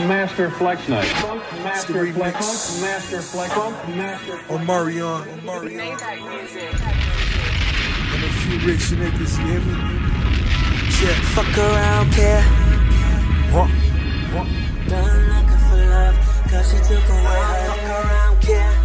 Master Flex Night. Funk Master Flex. Funk Master Flex. Funk Master Flex. Omarion. And a few rich niggas, you hear me? Yeah. Fuck around, care. What? Done looking for love, cause she took away her. Fuck around, care.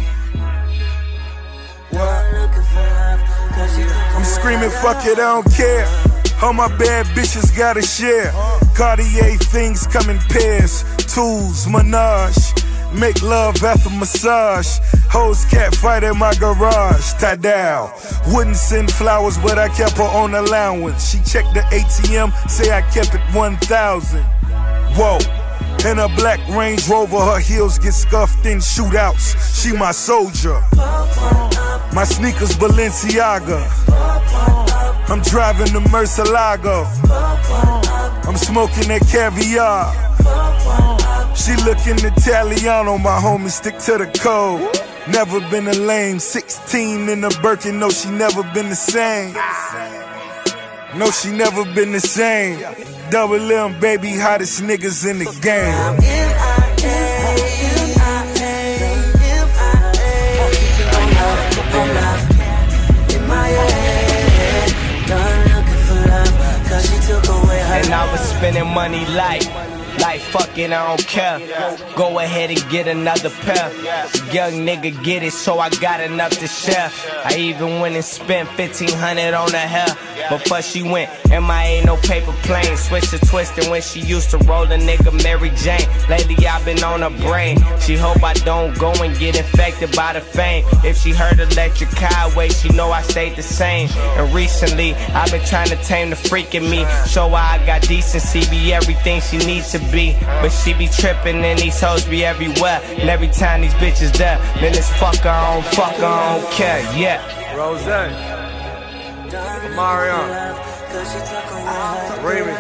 Done looking for love, cause she took away her. I'm screaming, fuck it, I don't care. All my bad bitches gotta share. Cartier things come in pairs. Tools, Menage. Make love after massage. Hoes cat fight in my garage. Tie down. Wouldn't send flowers, but I kept her on allowance. She checked the ATM, say I kept it 1,000. Whoa. In a black Range Rover, her heels get scuffed in shootouts. She my soldier. My sneakers Balenciaga. I'm driving the Murcielago. I'm smoking that caviar. She looking Italiano, my homie stick to the code. Never been a lame, 16 in the Birkin, no she never been the same. No she never been the same. Double M, baby, hottest niggas in the game. And I was spending money like fuck it, I don't care. Go ahead and get another pair. Young nigga get it, so I got enough to share. I even went and spent 1,500 on her hair. Before she went, MIA no paper plane. Switch to twisting when she used to roll a nigga Mary Jane. Lately I've been on her brain. She hope I don't go and get infected by the fame. If she heard Electric Highway, she know I stayed the same. And recently I've been trying to tame the freak in me. Show her I got decency, be everything she needs to be. But she be tripping and these hoes be everywhere. And every time these bitches there, then it's fuck her, I don't care, yeah. Rose, Omarion, Remix.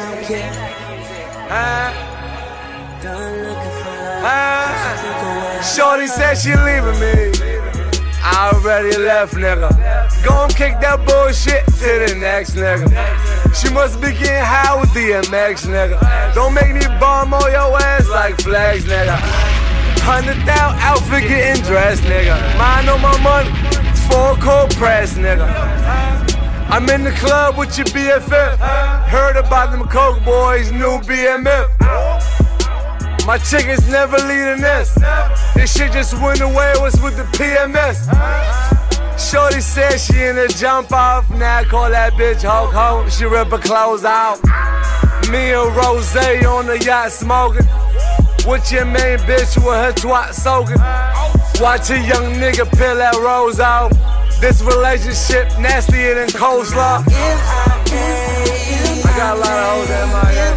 Shorty said she leaving me. I already left, nigga. Gon' kick that bullshit to the next nigga. She must be getting high with DMX, nigga. Don't make me bum on your ass like flags, nigga. 100,000 outfit getting dressed, nigga. Mind on my money, full cold press, nigga. I'm in the club with your BFF. Heard about them Coke boys, new BMF. My chickens never leading this. This shit just went away, was with the PMS. Shorty said she in a jump off. Now I call that bitch Hulk Hogan. She rip her clothes out. Me and Rose on the yacht smoking. With your main bitch with her twat soaking. Watch a young nigga peel that rose out. This relationship nastier than coleslaw. I got a lot of hoes in my head.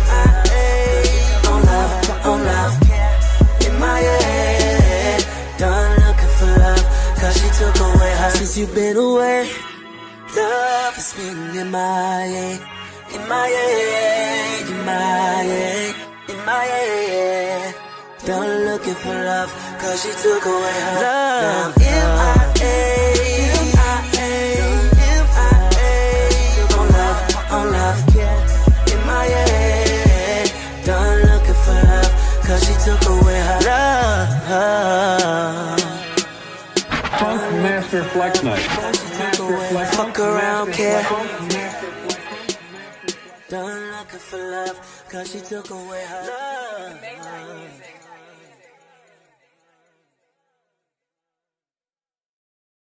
On love, in my head. Done looking for love, cause she took away her. Since you've been away, love has been in my head. In my head, in my head, in my head. Done looking for love, cause she took away her love. Now in my head, on love, in my head. Done looking for love, cause she took away her love. Funk Master Flex Night. Fuck around, care. Done looking for love, cause she took away her love.